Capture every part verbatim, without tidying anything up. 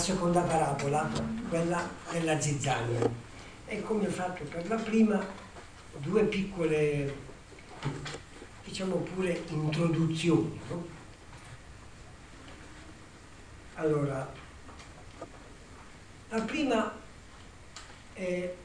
seconda parabola, quella della zizzania. E come ho fatto per la prima, due piccole, diciamo pure, introduzioni, no? Allora, la prima è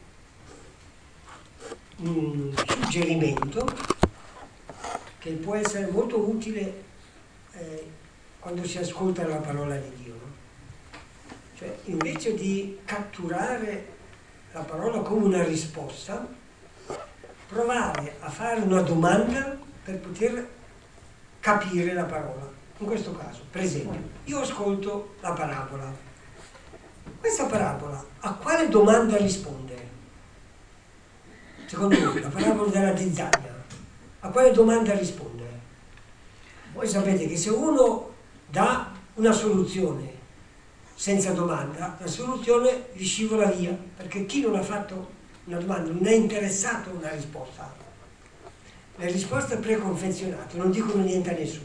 un suggerimento che può essere molto utile eh, quando si ascolta la parola di Dio, no? Cioè, invece di catturare la parola come una risposta, provare a fare una domanda per poter capire la parola. In questo caso, per esempio, io ascolto la parabola. Questa parabola a quale domanda risponde? Secondo voi, la parabola della zizzania, a quale domanda risponde? Voi sapete che se uno dà una soluzione senza domanda, la soluzione gli scivola via, perché chi non ha fatto una domanda non è interessato a una risposta. Le risposte preconfezionate non dicono niente a nessuno.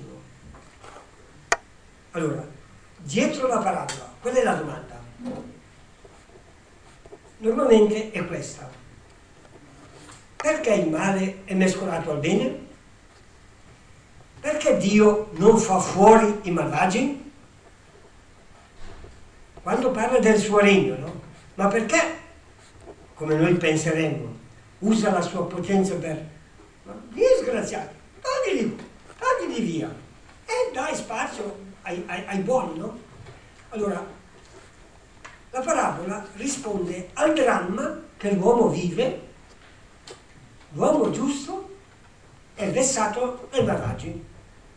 Allora, dietro la parabola, qual è la domanda? Normalmente è questa: perché il male è mescolato al bene? Perché Dio non fa fuori i malvagi? Quando parla del suo regno, no? Ma perché, come noi penseremmo, usa la sua potenza per disgraziati, toglili, toglili via e dai spazio ai, ai, ai buoni, no? Allora, la parabola risponde al dramma che l'uomo vive. L'uomo giusto è vessato dai malvagi.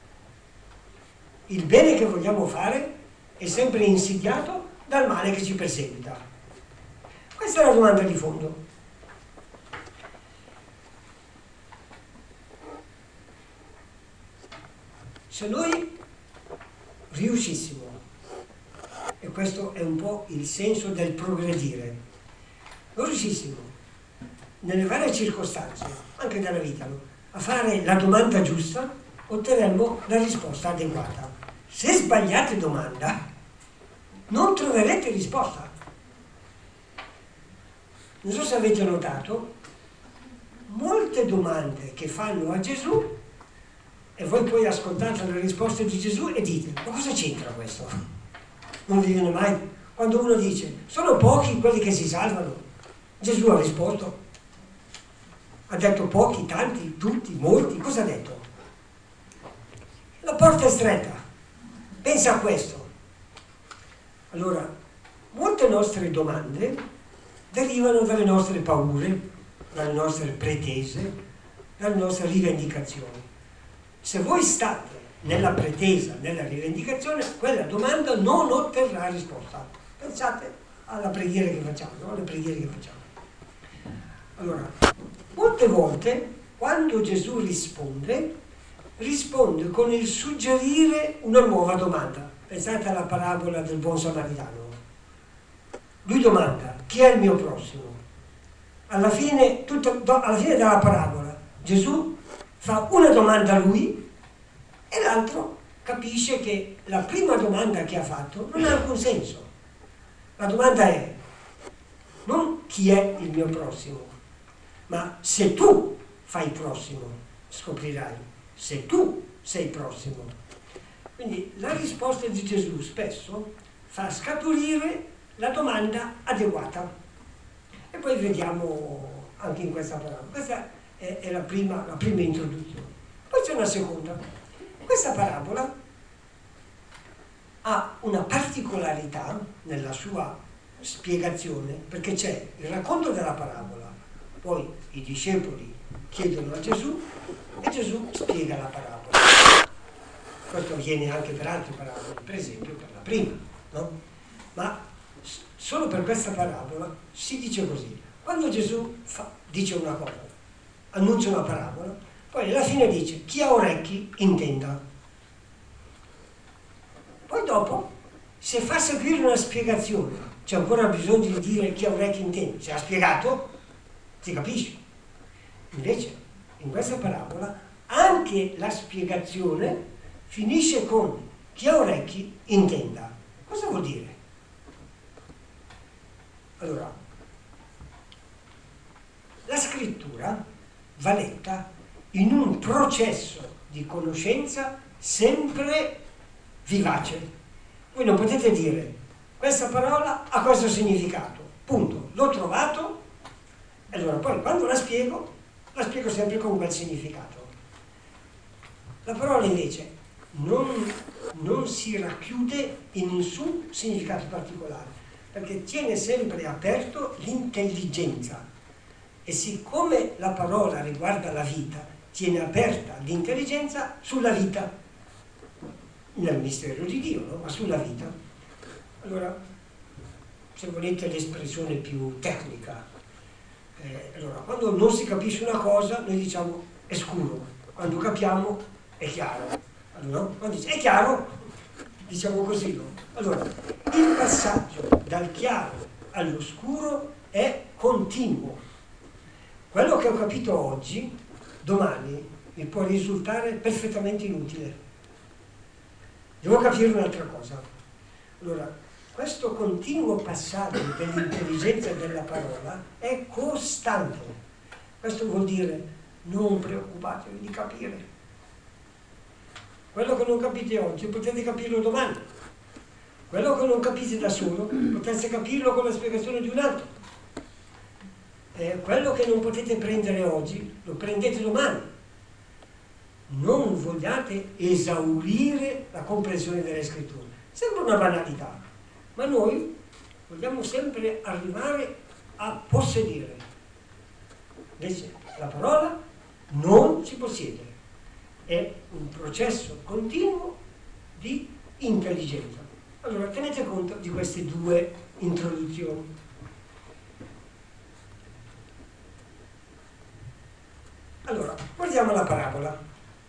Il bene che vogliamo fare è sempre insidiato dal male che ci perseguita. Questa è la domanda di fondo. Se noi riuscissimo, e questo è un po' il senso del progredire, non riuscissimo nelle varie circostanze, anche della vita, no? A fare la domanda giusta, otterremo la risposta adeguata. Se sbagliate domanda, non troverete risposta. Non so se avete notato, molte domande che fanno a Gesù, e voi poi ascoltate le risposte di Gesù e dite: ma cosa c'entra questo? Non vi viene mai? Quando uno dice: sono pochi quelli che si salvano, Gesù ha risposto. Ha detto pochi, tanti, tutti, molti. Cosa ha detto? La porta è stretta. Pensa a questo. Allora, molte nostre domande derivano dalle nostre paure, dalle nostre pretese, dalle nostre rivendicazioni. Se voi state nella pretesa, nella rivendicazione, quella domanda non otterrà risposta. Pensate alla preghiera che facciamo, no? Alle preghiere che facciamo. Allora, molte volte, quando Gesù risponde, risponde con il suggerire una nuova domanda. Pensate alla parabola del buon samaritano. Lui domanda: chi è il mio prossimo? Alla fine, tutto, alla fine della parabola, Gesù fa una domanda a lui e l'altro capisce che la prima domanda che ha fatto non ha alcun senso. La domanda è non chi è il mio prossimo, ma se tu fai prossimo, scoprirai, se tu sei prossimo. Quindi la risposta di Gesù spesso fa scaturire la domanda adeguata. E poi vediamo anche in questa parabola. Questa è, è la, prima, la prima introduzione. Poi c'è una seconda. Questa parabola ha una particolarità nella sua spiegazione, perché c'è il racconto della parabola, poi i discepoli chiedono a Gesù e Gesù spiega la parabola. Questo avviene anche per altre parabole, per esempio per la prima, no? Ma solo per questa parabola si dice così: quando Gesù fa, dice una cosa, annuncia una parabola, poi alla fine dice: chi ha orecchi intenda. Poi dopo, se fa seguire una spiegazione, c'è ancora bisogno di dire chi ha orecchi intenda. Se ha spiegato, si capisce. Invece, in questa parabola, anche la spiegazione finisce con chi ha orecchi intenda. Cosa vuol dire? Allora, la scrittura va letta in un processo di conoscenza sempre vivace. Voi non potete dire questa parola ha questo significato, punto, l'ho trovato, e allora poi quando la spiego, la spiego sempre con quel significato. La parola invece non, non si racchiude in nessun significato particolare, perché tiene sempre aperto l'intelligenza, e siccome la parola riguarda la vita, tiene aperta l'intelligenza sulla vita, nel mistero di Dio, no? Ma sulla vita. Allora, se volete l'espressione più tecnica, eh, allora, quando non si capisce una cosa, noi diciamo è scuro, quando capiamo è chiaro. Allora, no? Quando dice è chiaro, diciamo così, no? Allora, il passaggio dal chiaro all'oscuro è continuo. Quello che ho capito oggi, domani mi può risultare perfettamente inutile. Devo capire un'altra cosa. Allora, questo continuo passaggio dell'intelligenza della parola è costante. Questo vuol dire non preoccupatevi di capire. Quello che non capite oggi potete capirlo domani. Quello che non capite da solo potete capirlo con la spiegazione di un altro. Eh, quello che non potete prendere oggi lo prendete domani. Non vogliate esaurire la comprensione delle scritture. Sembra una banalità, ma noi vogliamo sempre arrivare a possedere. Invece la parola non si possiede, è un processo continuo di intelligenza. Allora tenete conto di queste due introduzioni. Allora, guardiamo la parabola.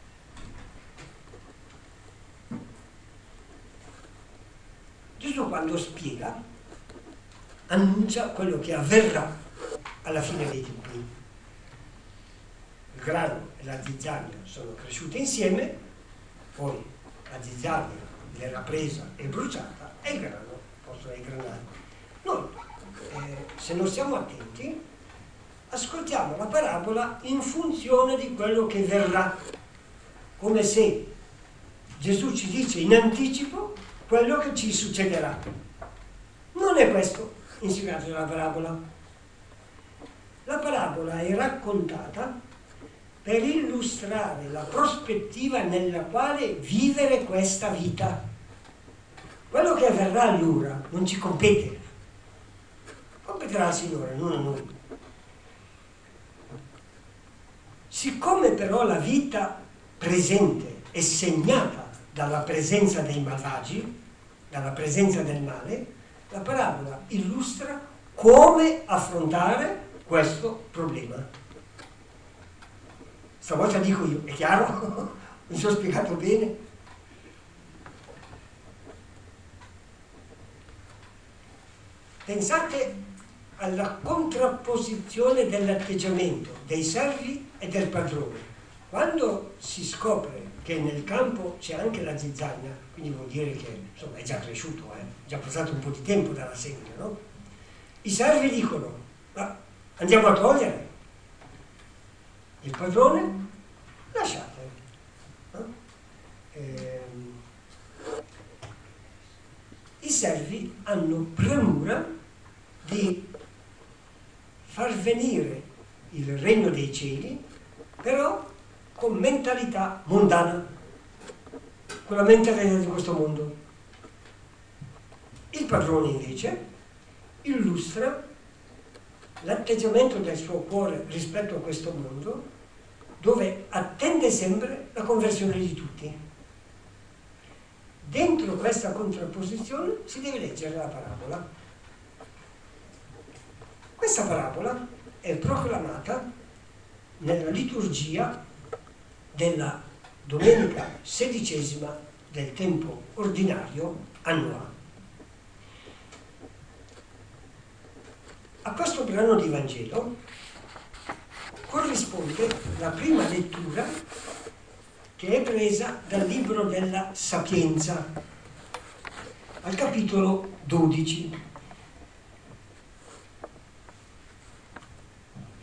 Gesù quando spiega, annuncia quello che avverrà alla fine dei tempi. Il grano e la zizzania sono cresciute insieme, poi la zizzania verrà presa e bruciata e il grano posto ai granati. Noi, eh, se non siamo attenti, ascoltiamo la parabola in funzione di quello che verrà, come se Gesù ci dice in anticipo quello che ci succederà. Non è questo il significato della parabola. La parabola è raccontata per illustrare la prospettiva nella quale vivere questa vita. Quello che avverrà allora non ci compete, competerà al Signore, non a noi. Siccome però la vita presente è segnata dalla presenza dei malvagi, dalla presenza del male, la parabola illustra come affrontare questo problema. Stavolta dico io, è chiaro? Mi sono spiegato bene? Pensate alla contrapposizione dell'atteggiamento dei servi e del padrone. Quando si scopre che nel campo c'è anche la zizzania, quindi vuol dire che insomma, è già cresciuto, è eh? già passato un po' di tempo dalla semina, no? I servi dicono, ma andiamo a togliere. Il padrone, lasciate. No? Ehm, I servi hanno premura di far venire il regno dei cieli, però con mentalità mondana, con la mentalità di questo mondo. Il padrone invece illustra l'atteggiamento del suo cuore rispetto a questo mondo, dove attende sempre la conversione di tutti. Dentro questa contrapposizione si deve leggere la parabola. Questa parabola è proclamata nella liturgia della domenica sedicesima del tempo ordinario annuale. A questo brano di Vangelo corrisponde la prima lettura che è presa dal libro della Sapienza, al capitolo dodici.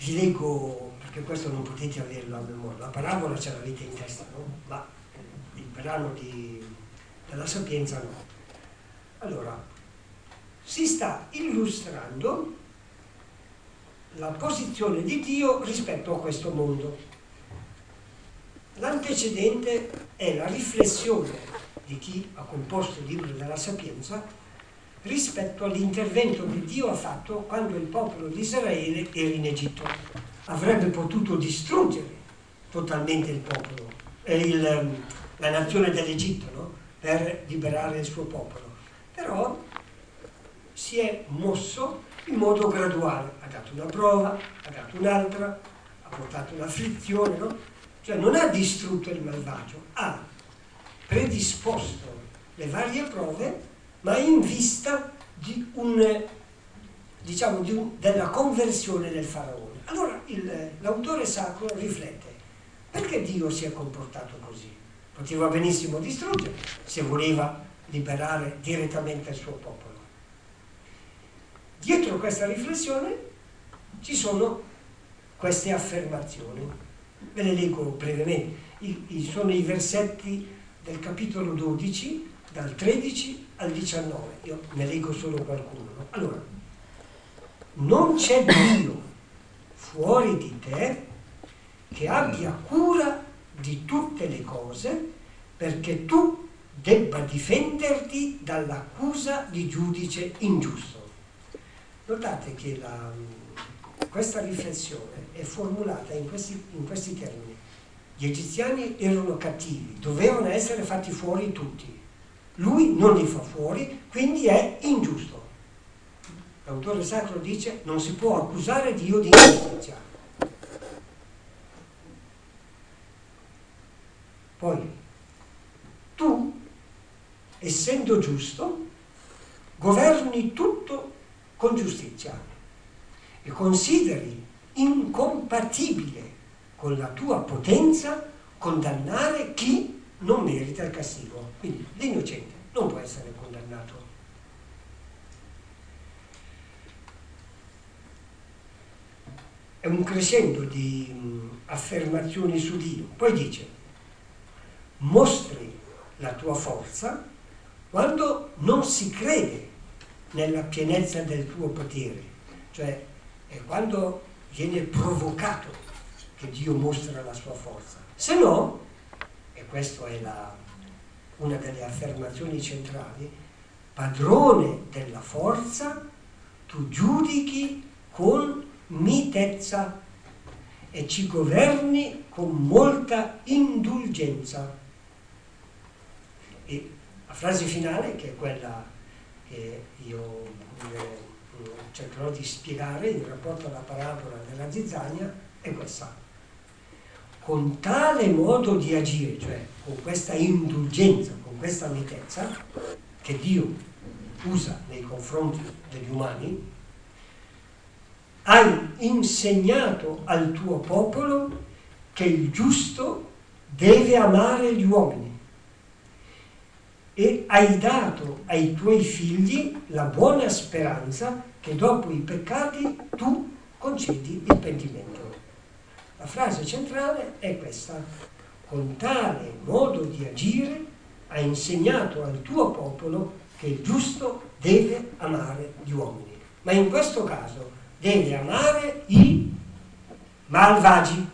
vi leggo, perché questo non potete averlo a memoria, la parabola ce l'avete in testa, no? Ma il brano di, della Sapienza no. Allora, si sta illustrando la posizione di Dio rispetto a questo mondo. L'antecedente è la riflessione di chi ha composto il libro della Sapienza rispetto all'intervento che Dio ha fatto quando il popolo di Israele era in Egitto. Avrebbe potuto distruggere totalmente il popolo, eh, il, la nazione dell'Egitto, no? Per liberare il suo popolo. Però si è mosso in modo graduale, ha dato una prova, ha dato un'altra, ha portato un'afflizione, no? Cioè non ha distrutto il malvagio, ha predisposto le varie prove, ma in vista di un, diciamo, di un, della conversione del faraone. Allora il, l'autore sacro riflette, perché Dio si è comportato così? Poteva benissimo distruggere se voleva liberare direttamente il suo popolo. Dietro questa riflessione ci sono queste affermazioni, ve le leggo brevemente. I, i, sono i versetti del capitolo dodici, dal tredici al diciannove, io ne leggo solo qualcuno. No? Allora, non c'è Dio fuori di te che abbia cura di tutte le cose perché tu debba difenderti dall'accusa di giudice ingiusto. Notate che la, questa riflessione è formulata in questi, in questi termini. Gli egiziani erano cattivi, dovevano essere fatti fuori tutti. Lui non li fa fuori, quindi è ingiusto. L'autore sacro dice non si può accusare Dio di ingiustizia. Poi, tu, essendo giusto, governi tutto con giustizia e consideri incompatibile con la tua potenza condannare chi non merita il castigo. Quindi l'innocente non può essere condannato. È un crescendo di mh, affermazioni su Dio. Poi dice, mostri la tua forza quando non si crede nella pienezza del tuo potere, cioè è quando viene provocato che Dio mostra la sua forza. Se no, e questa è la, una delle affermazioni centrali, padrone della forza, tu giudichi con mitezza e ci governi con molta indulgenza. E la frase finale, che è quella che io eh, cercherò di spiegare in rapporto alla parabola della zizzania, è questa. Con tale modo di agire, cioè con questa indulgenza, con questa mitezza che Dio usa nei confronti degli umani, hai insegnato al tuo popolo che il giusto deve amare gli uomini e hai dato ai tuoi figli la buona speranza che dopo i peccati tu concedi il pentimento. La frase centrale è questa: con tale modo di agire hai insegnato al tuo popolo che il giusto deve amare gli uomini, ma in questo caso deve amare i malvagi.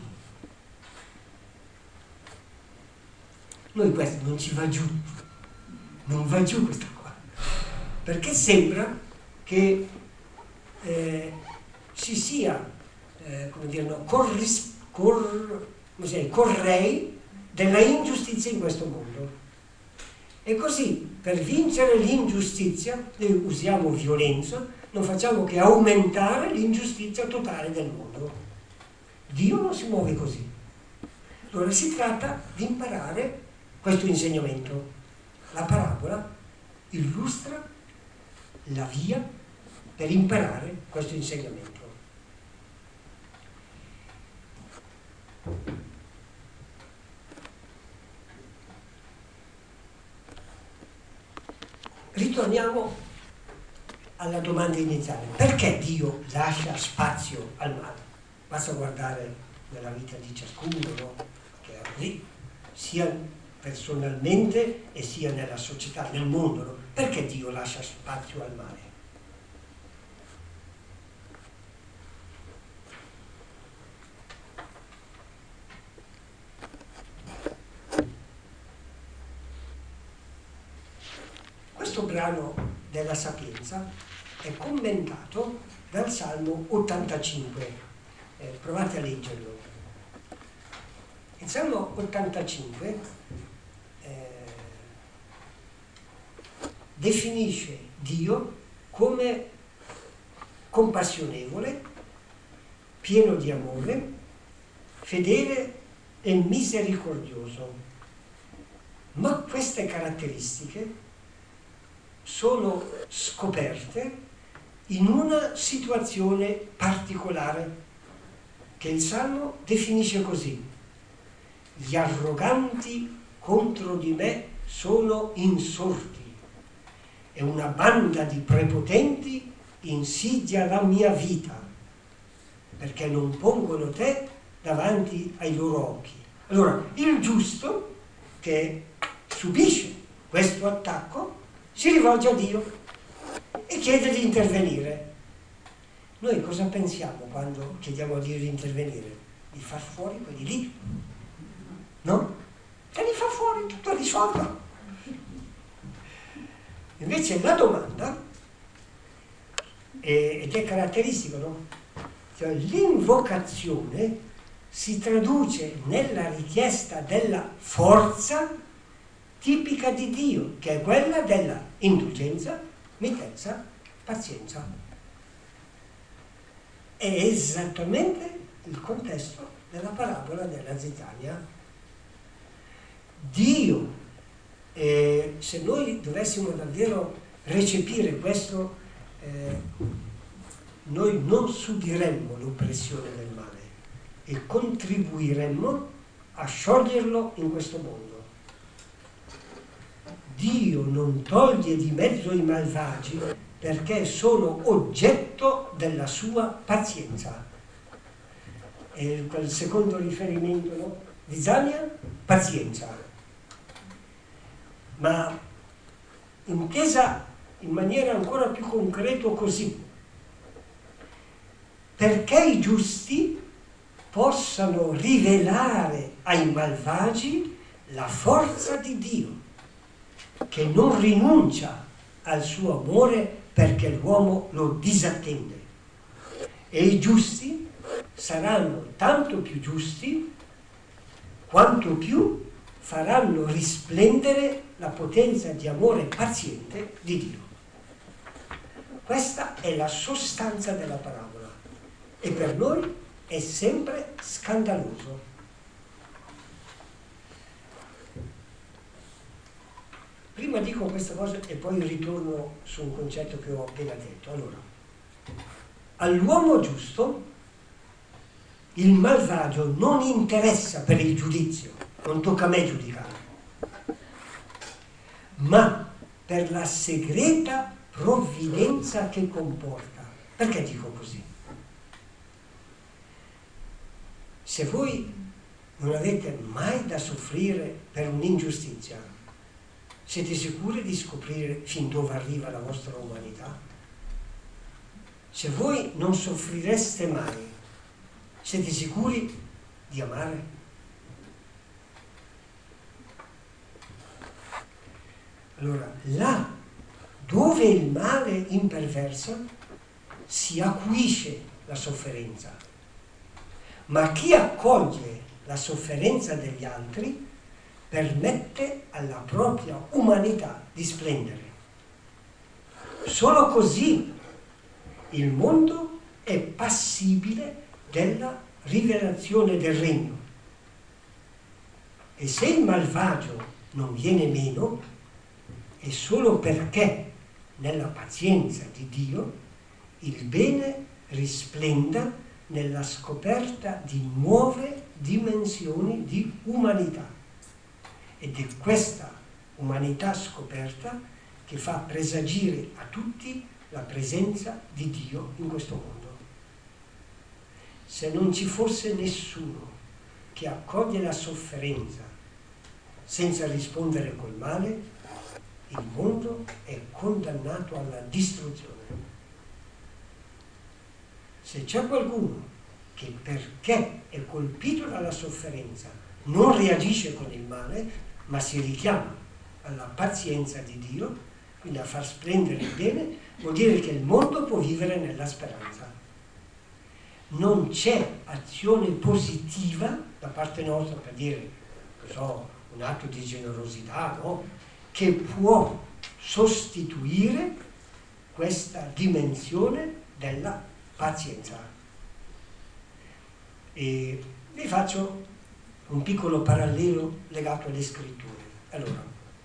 Noi questo non ci va giù, non va giù questa qua, perché sembra che eh, ci sia, eh, come dire, no, corris, cor, cos'è, correi della ingiustizia in questo mondo. E così, per vincere l'ingiustizia, noi usiamo violenza, non facciamo che aumentare l'ingiustizia totale del mondo. Dio non si muove così. Allora si tratta di imparare questo insegnamento. La parabola illustra la via per imparare questo insegnamento. Ritorniamo alla domanda iniziale. Perché Dio lascia spazio al male? Basta guardare nella vita di ciascuno, no? Che è così, sia personalmente e sia nella società, nel mondo, no? Perché Dio lascia spazio al male? Questo brano della Sapienza è commentato dal Salmo ottantacinque. Eh, provate a leggerlo. Il Salmo ottantacinque eh, definisce Dio come compassionevole, pieno di amore, fedele e misericordioso. Ma queste caratteristiche sono scoperte in una situazione particolare che il Salmo definisce così: gli arroganti contro di me sono insorti e una banda di prepotenti insidia la mia vita, perché non pongono te davanti ai loro occhi. Allora, il giusto che subisce questo attacco si rivolge a Dio e chiede di intervenire. Noi cosa pensiamo quando chiediamo a Dio di intervenire? Di far fuori quelli lì, no? E li fa fuori, tutto risolto. Invece la domanda, ed è caratteristico, no? Cioè, l'invocazione si traduce nella richiesta della forza tipica di Dio, che è quella della indulgenza, mitenza, pazienza. È esattamente il contesto della parabola della zittania. Dio, eh, se noi dovessimo davvero recepire questo, eh, noi non subiremmo l'oppressione del male e contribuiremmo a scioglierlo in questo mondo. Dio non toglie di mezzo i malvagi perché sono oggetto della sua pazienza. E quel secondo riferimento, no? Zittania, pazienza. Ma intesa in maniera ancora più concreta così: perché i giusti possano rivelare ai malvagi la forza di Dio, che non rinuncia al suo amore perché l'uomo lo disattende. E i giusti saranno tanto più giusti quanto più faranno risplendere la potenza di amore paziente di Dio. Questa è la sostanza della parabola e per noi è sempre scandaloso. Prima dico questa cosa e poi ritorno su un concetto che ho appena detto. Allora, all'uomo giusto il malvagio non interessa per il giudizio, non tocca a me giudicare, ma per la segreta provvidenza che comporta. Perché dico così? Se voi non avete mai da soffrire per un'ingiustizia, siete sicuri di scoprire fin dove arriva la vostra umanità? Se voi non soffrireste mai, siete sicuri di amare? Allora, là dove il male imperversa si acuisce la sofferenza, ma chi accoglie la sofferenza degli altri permette alla propria umanità di splendere. Solo così il mondo è passibile della rivelazione del regno. E se il malvagio non viene meno, è solo perché nella pazienza di Dio il bene risplenda nella scoperta di nuove dimensioni di umanità. Ed è questa umanità scoperta che fa presagire a tutti la presenza di Dio in questo mondo. se non ci fosse nessuno che accoglie la sofferenza senza rispondere col male, il mondo è condannato alla distruzione. Se c'è qualcuno che perché è colpito dalla sofferenza non reagisce con il male, ma si richiama alla pazienza di Dio, quindi a far splendere il bene, vuol dire che il mondo può vivere nella speranza. Non c'è azione positiva da parte nostra, per dire, non so, un atto di generosità, no? Che può sostituire questa dimensione della pazienza. E vi faccio un piccolo parallelo legato alle scritture. Allora,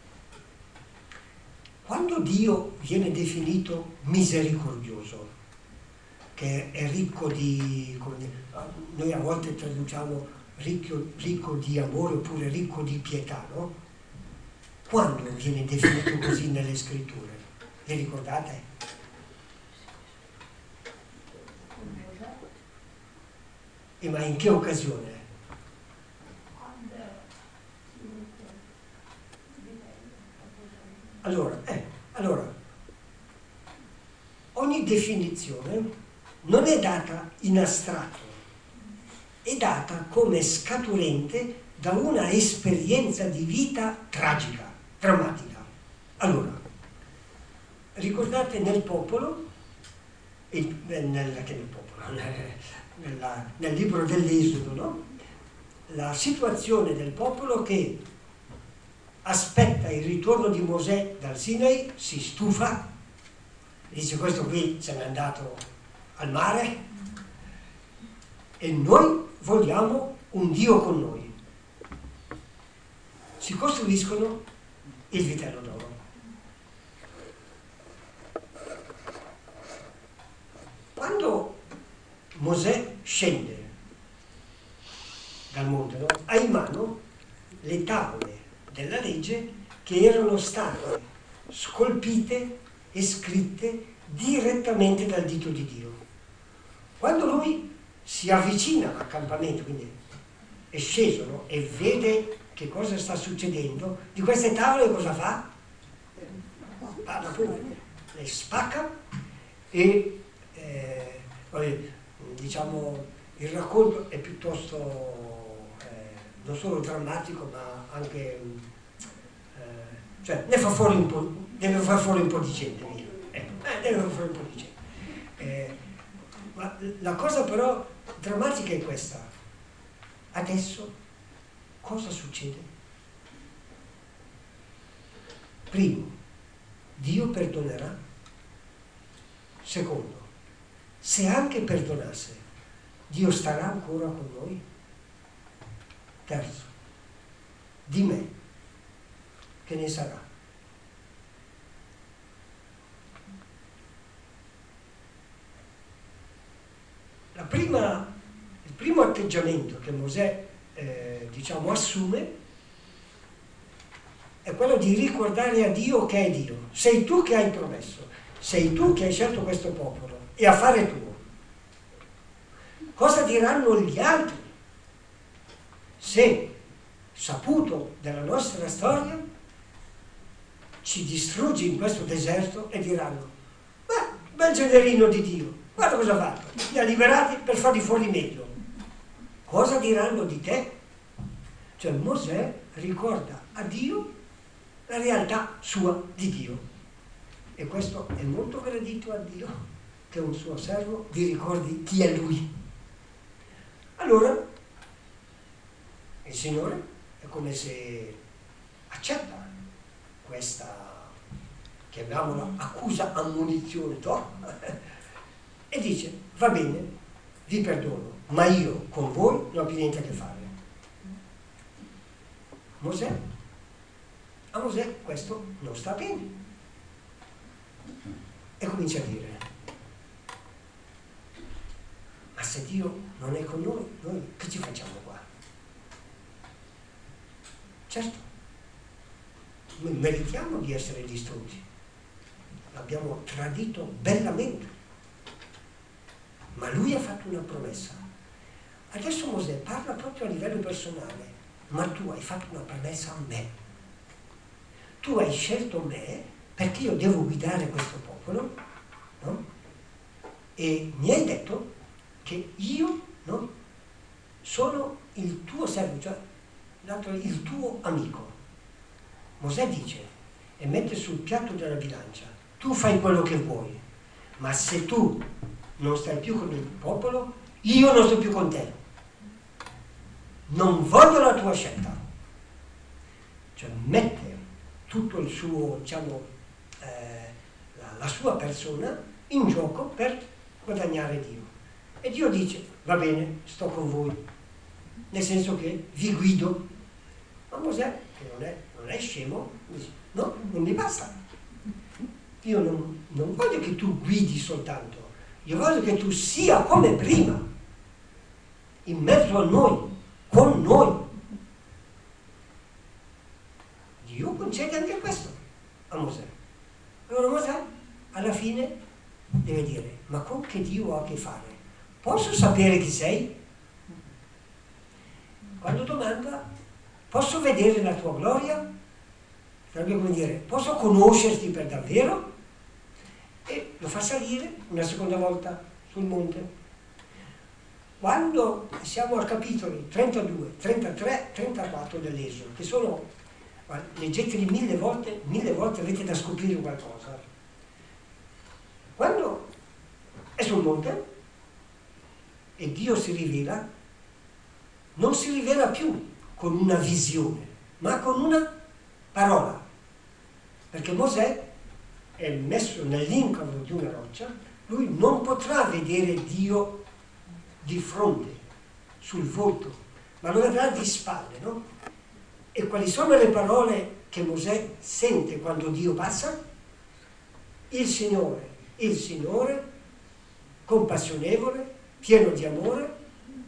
quando Dio viene definito misericordioso, che è ricco di, come dire, noi a volte traduciamo ricco, ricco di amore oppure ricco di pietà, no? Quando viene definito così nelle scritture? Vi ricordate? E ma in che occasione? Allora, eh, allora, ogni definizione non è data in astratto, è data come scaturente da una esperienza di vita tragica, drammatica. Allora, ricordate nel popolo, il, nel, che nel popolo, nella, nel libro dell'Esodo, no? La situazione del popolo che aspetta il ritorno di Mosè dal Sinai, si stufa, dice questo qui se n'è andato al mare e noi vogliamo un Dio con noi. Si costruiscono il vitello d'oro. Quando Mosè scende dal monte, no? Ha in mano le tavole della legge che erano state scolpite e scritte direttamente dal dito di Dio. Quando lui si avvicina all'accampamento, quindi è sceso, no? E vede che cosa sta succedendo, di queste tavole cosa fa? Parla pure, le spacca e eh, diciamo il racconto è piuttosto eh, non solo drammatico ma anche eh, cioè ne fa fuori un po', deve far fuori un po' di gente, eh, eh, deve far fuori un po' di gente. Eh, ma la cosa però drammatica è questa: adesso cosa succede? Primo, Dio perdonerà. Secondo, se anche perdonasse, Dio starà ancora con noi? Terzo, di me che ne sarà? La prima, il primo atteggiamento che Mosè eh, diciamo assume è quello di ricordare a Dio che è Dio. Sei tu che hai promesso, sei tu che hai scelto questo popolo e affare tuo. Cosa diranno gli altri se, saputo della nostra storia, ci distruggi in questo deserto e diranno: beh, bel generino di Dio, guarda cosa ha fatto, li ha liberati per farli fuori meglio. Cosa diranno di te? Cioè Mosè ricorda a Dio la realtà sua di Dio, e questo è molto gradito a Dio, che un suo servo vi ricordi chi è lui. Allora il Signore è come se accetta questa, chiamiamola accusa ammonizione, no? E dice: va bene, vi perdono, ma io con voi non ho più niente a che fare. Mosè, a Mosè questo non sta bene e comincia a dire: ma se Dio non è con noi, noi che ci facciamo qua? Certo, noi meritiamo di essere distrutti, l'abbiamo tradito bellamente, ma lui ha fatto una promessa Adesso Mosè parla proprio a livello personale, ma tu hai fatto una promessa a me. Tu hai scelto me perché io devo guidare questo popolo, no? E mi hai detto che io, no, sono il tuo servo, cioè il tuo amico. Mosè dice e mette sul piatto della bilancia: tu fai quello che vuoi, ma se tu non stai più con il popolo, io non sto più con te. Non voglio la tua scelta. Cioè mette tutto il suo, diciamo, eh, la, la sua persona in gioco per guadagnare Dio. E Dio dice: va bene, sto con voi, nel senso che vi guido. Ma Mosè, che non è, non è scemo, dice: no, non mi basta. Io non, non voglio che tu guidi soltanto, io voglio che tu sia come prima, in mezzo a noi, con noi. Dio concede anche questo a Mosè. Allora Mosè alla fine deve dire: ma con che Dio ho a che fare? Posso sapere chi sei? Quando domanda: posso vedere la tua gloria? Sarebbe come dire: posso conoscerti per davvero? E lo fa salire una seconda volta sul monte. Quando siamo al capitolo trentadue, trentatré, trentaquattro dell'Esodo, che sono, leggeteli mille volte, mille volte avete da scoprire qualcosa. Quando è sul monte e Dio si rivela, non si rivela più con una visione, ma con una parola. Perché Mosè è messo nell'incavo di una roccia, lui non potrà vedere Dio di fronte, sul volto, ma lo vedrà di spalle, no? E quali sono le parole che Mosè sente quando Dio passa? Il Signore, il Signore, compassionevole, pieno di amore,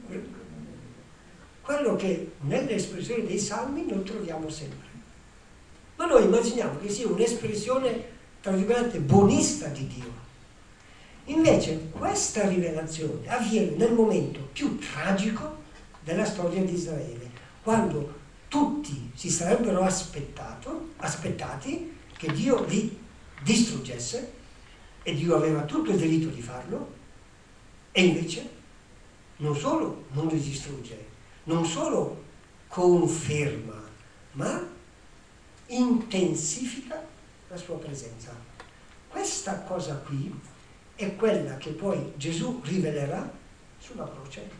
quello che nelle espressioni dei Salmi noi troviamo sempre. Ma noi immaginiamo che sia un'espressione, tra virgolette, buonista di Dio. Invece questa rivelazione avviene nel momento più tragico della storia di Israele, quando tutti si sarebbero aspettato, aspettati che Dio li distruggesse, e Dio aveva tutto il diritto di farlo, e invece non solo non li distrugge, non solo conferma, ma intensifica la sua presenza. Questa cosa qui è quella che poi Gesù rivelerà sulla croce.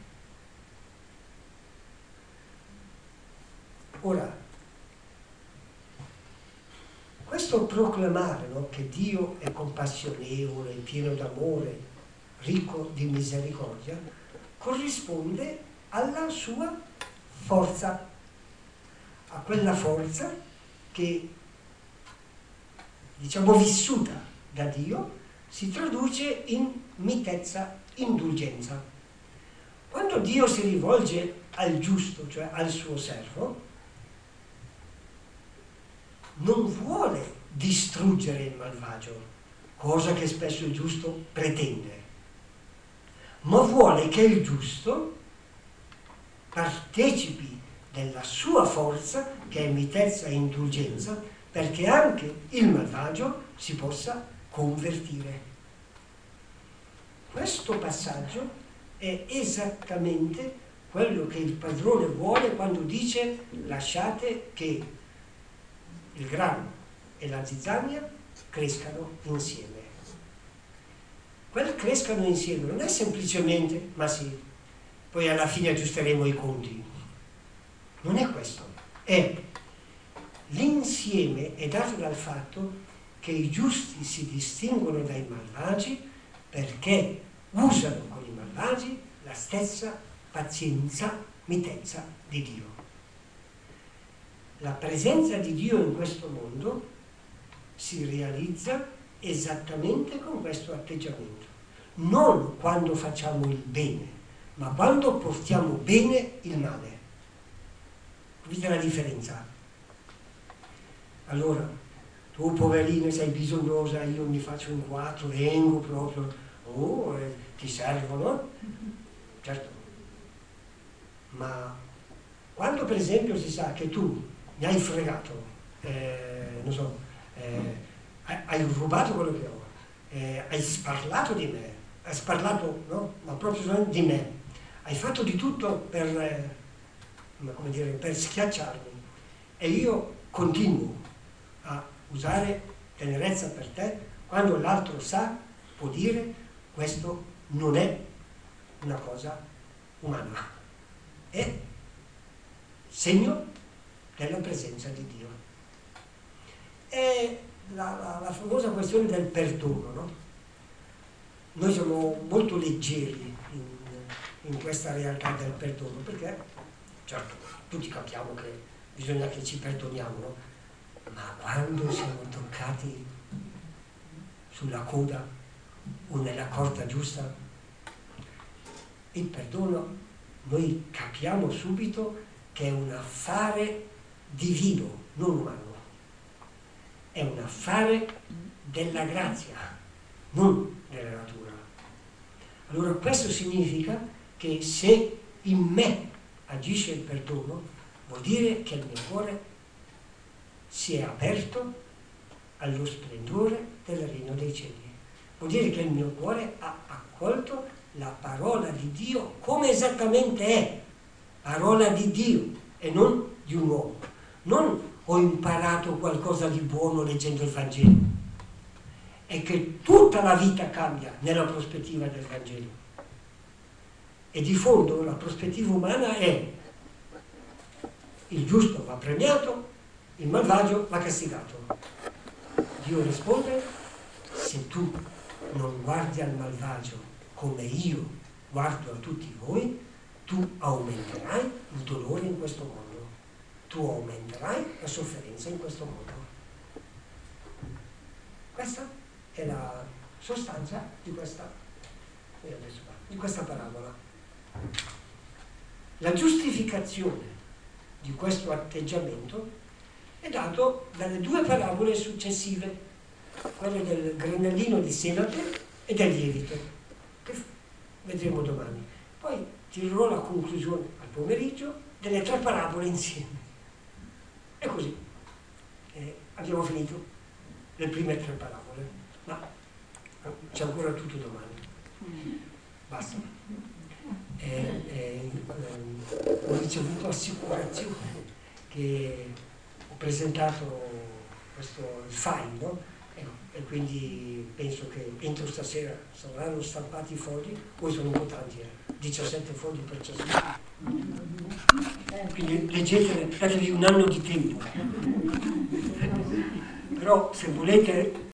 Ora, questo proclamare, no, che Dio è compassionevole, pieno d'amore, ricco di misericordia, corrisponde alla sua forza, a quella forza che, diciamo, vissuta da Dio, si traduce in mitezza, indulgenza. Quando Dio si rivolge al giusto, cioè al suo servo, non vuole distruggere il malvagio, cosa che spesso il giusto pretende, ma vuole che il giusto partecipi della sua forza, che è mitezza e indulgenza, perché anche il malvagio si possa convertire. Questo passaggio è esattamente quello che il padrone vuole quando dice: lasciate che il grano e la zizzania crescano insieme. Quel crescano insieme non è semplicemente: ma sì, poi alla fine aggiusteremo i conti. Non è questo. È l'insieme è dato dal fatto che i giusti si distinguono dai malvagi perché usano con i malvagi la stessa pazienza, mitezza di Dio. La presenza di Dio in questo mondo si realizza esattamente con questo atteggiamento. Non quando facciamo il bene, ma quando portiamo bene il male. Capite la differenza? Allora, tu poverino sei bisognosa, io mi faccio in quattro, vengo proprio, oh, eh, ti servo, no? Certo. Ma quando per esempio si sa che tu mi hai fregato, eh, non so, eh, hai rubato quello che ho, eh, hai sparlato di me, hai sparlato, no? Ma proprio di me, hai fatto di tutto per, eh, come dire, per schiacciarmi, e io continuo a usare tenerezza per te, quando l'altro sa, può dire, questo non è una cosa umana, è segno della presenza di Dio. E la, la, la famosa questione del perdono, no? Noi siamo molto leggeri in, in questa realtà del perdono, perché certo tutti capiamo che bisogna che ci perdoniamo, no? Ma quando siamo toccati sulla coda o nella corda giusta, il perdono noi capiamo subito che è un affare divino, non umano, è un affare della grazia, non della natura. Allora questo significa che se in me agisce il perdono, vuol dire che il mio cuore si è aperto allo splendore del regno dei cieli. Vuol dire che il mio cuore ha accolto la parola di Dio come esattamente è, parola di Dio e non di un uomo. Non ho imparato qualcosa di buono leggendo il Vangelo, è che tutta la vita cambia nella prospettiva del Vangelo. E di fondo la prospettiva umana è: il giusto va premiato, il malvagio va castigato. Dio risponde: se tu non guardi al malvagio come io guardo a tutti voi, tu aumenterai il dolore in questo mondo, tu aumenterai la sofferenza in questo mondo. Questa è la sostanza di questa, di questa parabola. La giustificazione di questo atteggiamento è dato dalle due parabole successive, quelle del granellino di senape e del lievito, che vedremo domani. Poi tirerò la conclusione al pomeriggio delle tre parabole insieme. E così eh, abbiamo finito le prime tre parabole, ma c'è ancora tutto domani. Basta. Eh, eh, eh, ho ricevuto assicurazione che ho presentato questo il file, no? E, e quindi penso che entro stasera saranno stampati i fogli, poi sono un po' tanti, eh, diciassette fogli per ciascuno. Quindi leggetele, datevi un anno di tempo. Però se volete